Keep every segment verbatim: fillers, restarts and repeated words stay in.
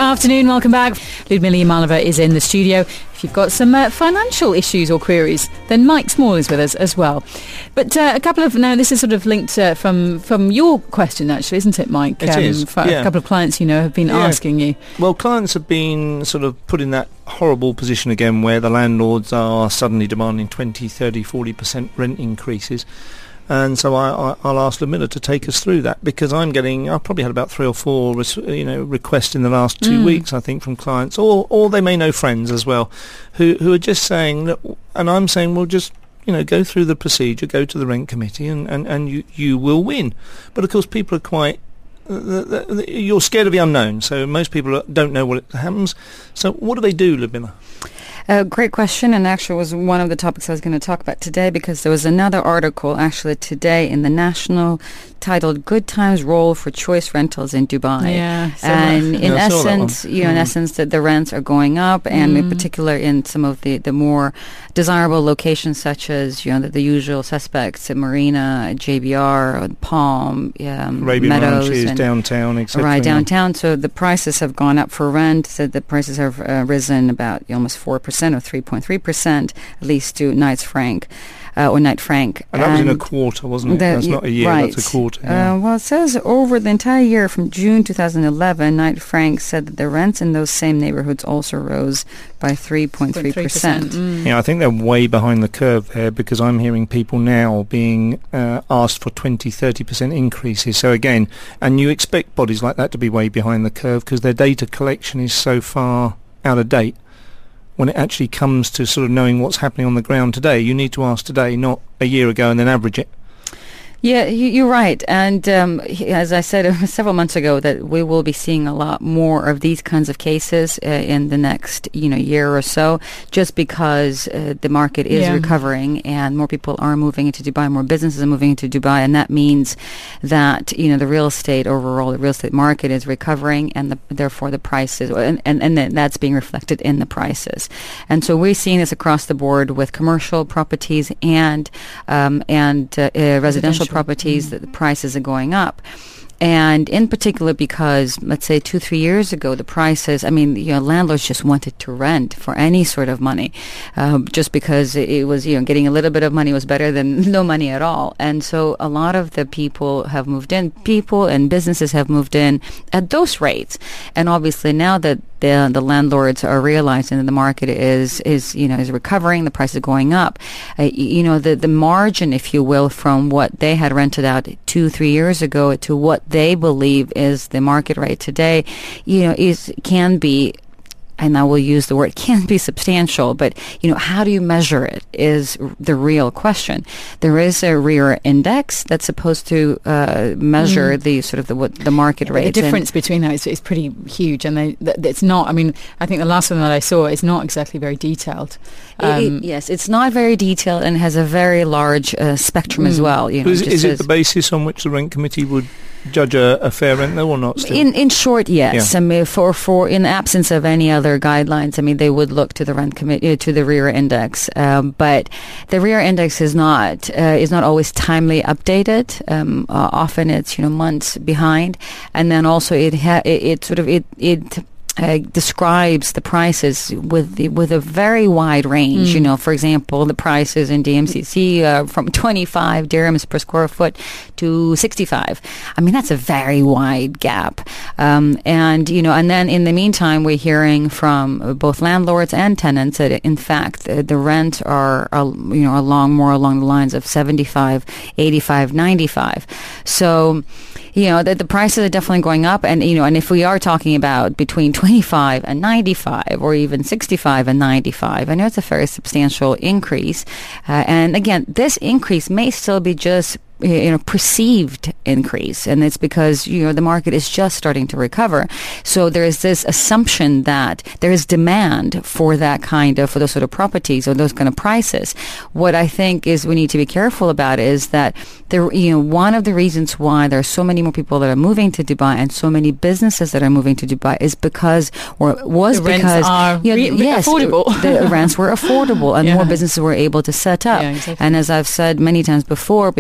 afternoon, welcome back. Ludmilla Yamalova is in the studio. If you've got some uh, financial issues or queries, then Mike Small is with us as well. But uh, a couple of, now this is sort of linked uh, from, from your question actually, isn't it, Mike? It um, is, yeah. A couple of clients, you know, have been yeah. asking you. Well, clients have been sort of put in that horrible position again where the landlords are suddenly demanding twenty, thirty, forty percent rent increases. And so I, I, I'll ask Ludmilla to take us through that, because I'm getting, I've probably had about three or four res, you know, requests in the last two mm. weeks, I think, from clients, or or they may know friends as well, who who are just saying that, and I'm saying, well, just, you know, go through the procedure, go to the rent committee, and, and, and you, you will win. But of course, people are quite, uh, you're scared of the unknown, so most people don't know what happens. So what do they do, Ludmilla? Uh, great question, and actually was one of the topics I was going to talk about today, because there was another article actually today in the National titled "Good Times Roll for Choice Rentals in Dubai." Yeah, and in yeah, essence, you know, mm. in essence, that the rents are going up, and mm. in particular in some of the, the more desirable locations, such as, you know, the, the usual suspects, Marina, J B R, Palm, um, Arabian Meadows, Ranches, and downtown, et cetera. Right, downtown. So the prices have gone up for rent. So the prices have uh, risen about almost four percent or three point three percent, at least to Knight Frank. Uh, or Knight Frank. And that was in a quarter, wasn't it? The, that's not a year, right. That's a quarter. Yeah. Uh, well, it says over the entire year from June two thousand eleven, Knight Frank said that the rents in those same neighborhoods also rose by three point three percent. Mm. Yeah, I think they're way behind the curve there, because I'm hearing people now being uh, asked for twenty, thirty percent increases. So again, and you expect bodies like that to be way behind the curve, because their data collection is so far out of date. When it actually comes to sort of knowing what's happening on the ground today, you need to ask today, not a year ago, and then average it. Yeah, you're right. And um, as I said several months ago, that we will be seeing a lot more of these kinds of cases uh, in the next, you know, year or so, just because uh, the market is yeah. recovering and more people are moving into Dubai, more businesses are moving into Dubai, and that means that, you know, the real estate overall, the real estate market is recovering, and the, therefore the prices, and, and, and that's being reflected in the prices. And so we're seeing this across the board with commercial properties and um, and uh, uh, residential properties, that the prices are going up. And in particular because, let's say, two, three years ago, the prices, I mean, you know, landlords just wanted to rent for any sort of money, um, just because it was, you know, getting a little bit of money was better than no money at all. And so a lot of the people have moved in, people and businesses have moved in at those rates. And obviously now that the the landlords are realizing that the market is, is you know, is recovering, the price is going up, uh, you know, the, the margin, if you will, from what they had rented out two, three years ago to what they believe is the market rate today, you know, is can be, and I will use the word, can be substantial, but, you know, how do you measure it is the real question. There is a R E R A index that's supposed to uh, measure mm. the sort of the what the market rate. The difference between that is, is pretty huge, and they, th- it's not, I mean, I think the last one that I saw is not exactly very detailed. Um, it, it, yes, it's not very detailed and has a very large uh, spectrum mm. as well. You know, is is it the basis on which the rent committee would judge a, a fair rent though, or not still? In in short, yes. Yeah. I mean, for, for in absence of any other guidelines, I mean, they would look to the rent committee, to the R E R A index. Um, but the R E R A index is not uh, is not always timely updated. Um, uh, often it's, you know, months behind, and then also it ha- it, it sort of it it. Uh, describes the prices with the, with a very wide range. Mm. You know, for example, the prices in D M C C uh, from twenty-five dirhams per square foot to sixty-five. I mean, that's a very wide gap. Um, and, you know, and then in the meantime, we're hearing from both landlords and tenants that, in fact, the, the rents are, are, you know, along more along the lines of seventy-five, eighty-five, ninety-five. So, you know, that the prices are definitely going up. And, you know, and if we are talking about between twenty-five and ninety-five, or even sixty-five and ninety-five, I know it's a very substantial increase. Uh, and again, this increase may still be just, you know, perceived increase, and it's because, you know, the market is just starting to recover. So there is this assumption that there is demand for that kind of, for those sort of properties or those kind of prices. What I think is we need to be careful about is that there, you know, one of the reasons why there are so many more people that are moving to Dubai and so many businesses that are moving to Dubai is because, or was the because, rents are you know, re- yes, affordable. The rents were affordable, and yeah. more businesses were able to set up. Yeah, exactly. And as I've said many times before, because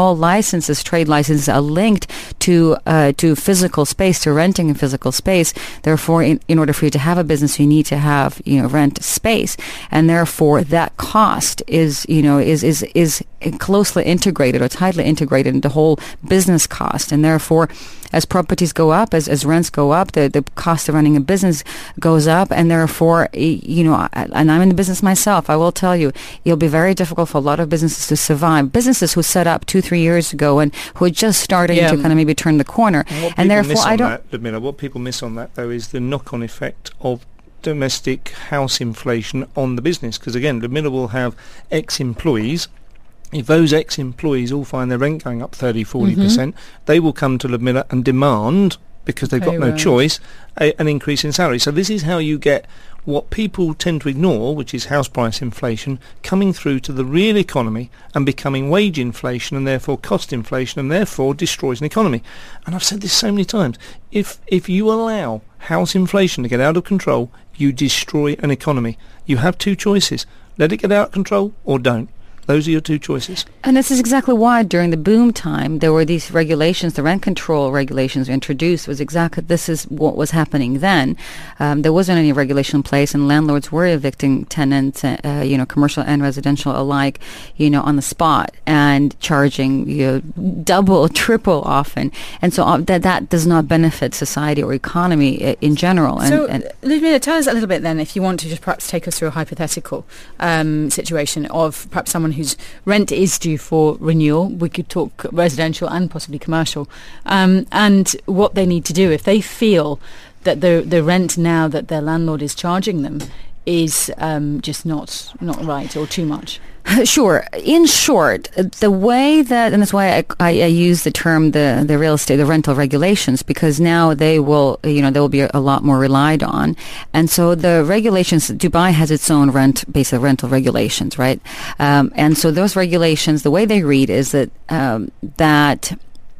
all licenses, trade licenses, are linked to uh, to physical space, to renting a physical space. Therefore, in, in order for you to have a business, you need to have, you know, rent space, and therefore that cost is, you know, is is is closely integrated or tightly integrated into the whole business cost, and therefore, as properties go up, as, as rents go up, the, the cost of running a business goes up, and therefore, you know, and I'm in the business myself, I will tell you, it'll be very difficult for a lot of businesses to survive. Businesses who set up two, three years ago and who are just starting yeah. to kind of maybe turn the corner. And, and therefore, I don't... That, Ludmilla, what people miss on that, though, is the knock-on effect of domestic house inflation on the business. Because, again, Ludmilla will have ex-employees. If those ex-employees all find their rent going up thirty, forty percent, mm-hmm. they will come to Ludmilla and demand, because they've got no right. choice, a, an increase in salary. So this is how you get what people tend to ignore, which is house price inflation, coming through to the real economy and becoming wage inflation and therefore cost inflation, and therefore destroys an economy. And I've said this so many times. If if you allow house inflation to get out of control, you destroy an economy. You have two choices. Let it get out of control or don't. Those are your two choices. And this is exactly why during the boom time there were these regulations, the rent control regulations were introduced. Was exactly this is what was happening then. Um, there wasn't any regulation in place, and landlords were evicting tenants, uh, you know, commercial and residential alike, you know, on the spot and charging, you know, double, triple often. And so uh, that that does not benefit society or economy uh, in general. And, so, and Ludmilla, tell us a little bit then, if you want to just perhaps take us through a hypothetical um, situation of perhaps someone whose rent is due for renewal. We could talk residential and possibly commercial, um, and what they need to do if they feel that the the rent now that their landlord is charging them is um, just not not right or too much. Sure. In short, the way that, and that's why I, I, I use the term the, the real estate, the rental regulations, because now they will, you know, they will be a, a lot more relied on. And so the regulations, Dubai has its own rent, basic rental regulations, right? Um, and so those regulations, the way they read is that, um, that,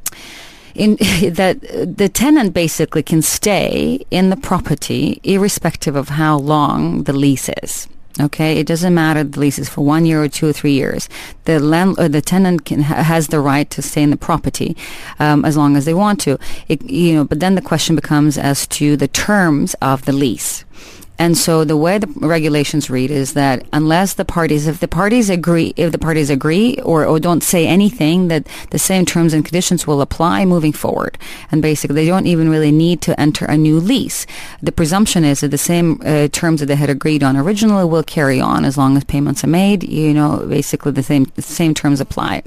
In that the tenant basically can stay in the property irrespective of how long the lease is. Okay, it doesn't matter if the lease is for one year or two or three years. The land, or the tenant can, ha- has the right to stay in the property um, as long as they want to. It, you know, but then the question becomes as to the terms of the lease. And so the way the regulations read is that unless the parties, if the parties agree, if the parties agree or, or don't say anything, that the same terms and conditions will apply moving forward. And basically, they don't even really need to enter a new lease. The presumption is that the same uh, terms that they had agreed on originally will carry on as long as payments are made. You know, basically the same the same terms apply.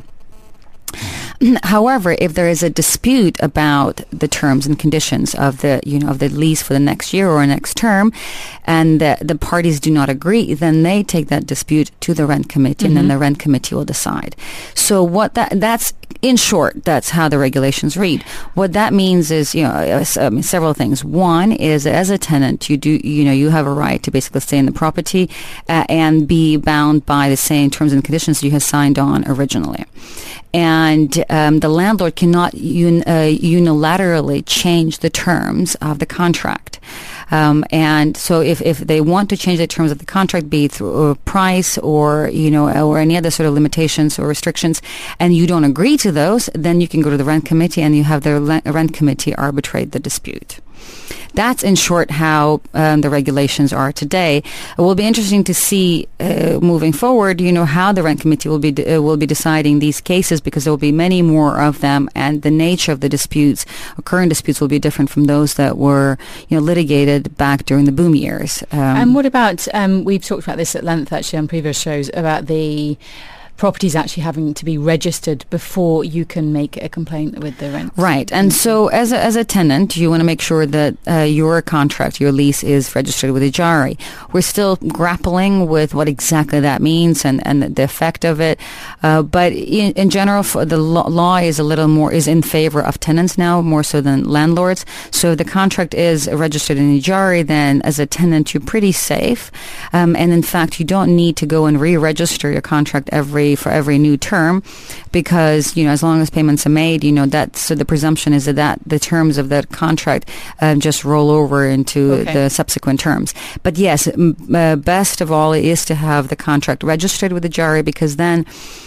However, if there is a dispute about the terms and conditions of the, you know, of the lease for the next year or next term, and the, the parties do not agree, then they take that dispute to the rent committee, mm-hmm. and then the rent committee will decide. So what that that's in short, that's how the regulations read. What that means is, you know, um, several things. One is, as a tenant, you do, you know, you have a right to basically stay in the property uh, and be bound by the same terms and conditions you have signed on originally. And um, the landlord cannot un- uh, unilaterally change the terms of the contract. Um, and so if, if they want to change the terms of the contract, be it through a price or, you know, or any other sort of limitations or restrictions, and you don't agree to those, then you can go to the rent committee and you have the le- rent committee arbitrate the dispute. That's, in short, how um, the regulations are today. It will be interesting to see uh, moving forward, you know, how the rent committee will be de- uh, will be deciding these cases, because there will be many more of them, and the nature of the disputes, or current disputes, will be different from those that were, you know, litigated back during the boom years. Um, and what about, um, we've talked about this at length actually on previous shows, about the properties actually having to be registered before you can make a complaint with the rent. Right. And so as a, as a tenant, you want to make sure that uh, your contract, your lease is registered with Ijari. We're still grappling with what exactly that means and, and the effect of it. Uh, but in, in general, the law is a little more, is in favor of tenants now, more so than landlords. So if the contract is registered in Ijari, then as a tenant, you're pretty safe. Um, and in fact, you don't need to go and re-register your contract every for every new term, because, you know, as long as payments are made, you know, that, so the presumption is that, that the terms of that contract um, just roll over into okay. the subsequent terms. But yes, m- uh, best of all is to have the contract registered with the Ijari, because then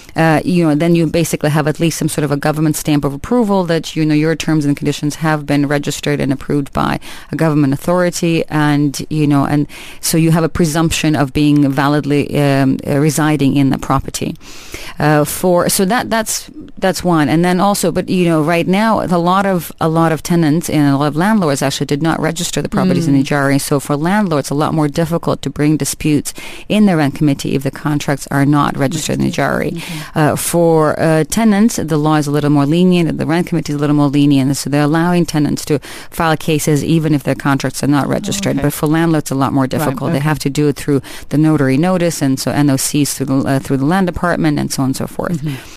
uh, you know, then you basically have at least some sort of a government stamp of approval that, you know, your terms and conditions have been registered and approved by a government authority, and, you know, and so you have a presumption of being validly um, uh, residing in the property. Uh, for so that that's that's one, and then also, but you know, right now a lot of a lot of tenants and a lot of landlords actually did not register the properties mm. in the J R A. So for landlords, a lot more difficult to bring disputes in the rent committee if the contracts are not registered in the J R A. Mm-hmm. Uh, for uh, tenants, the law is a little more lenient, and the rent committee is a little more lenient, so they're allowing tenants to file cases even if their contracts are not registered. Oh, okay. But for landlords, a lot more difficult. Right, okay. They have to do it through the notary notice, and so N O Cs through the uh, through the land department, and so on and so forth. Mm-hmm.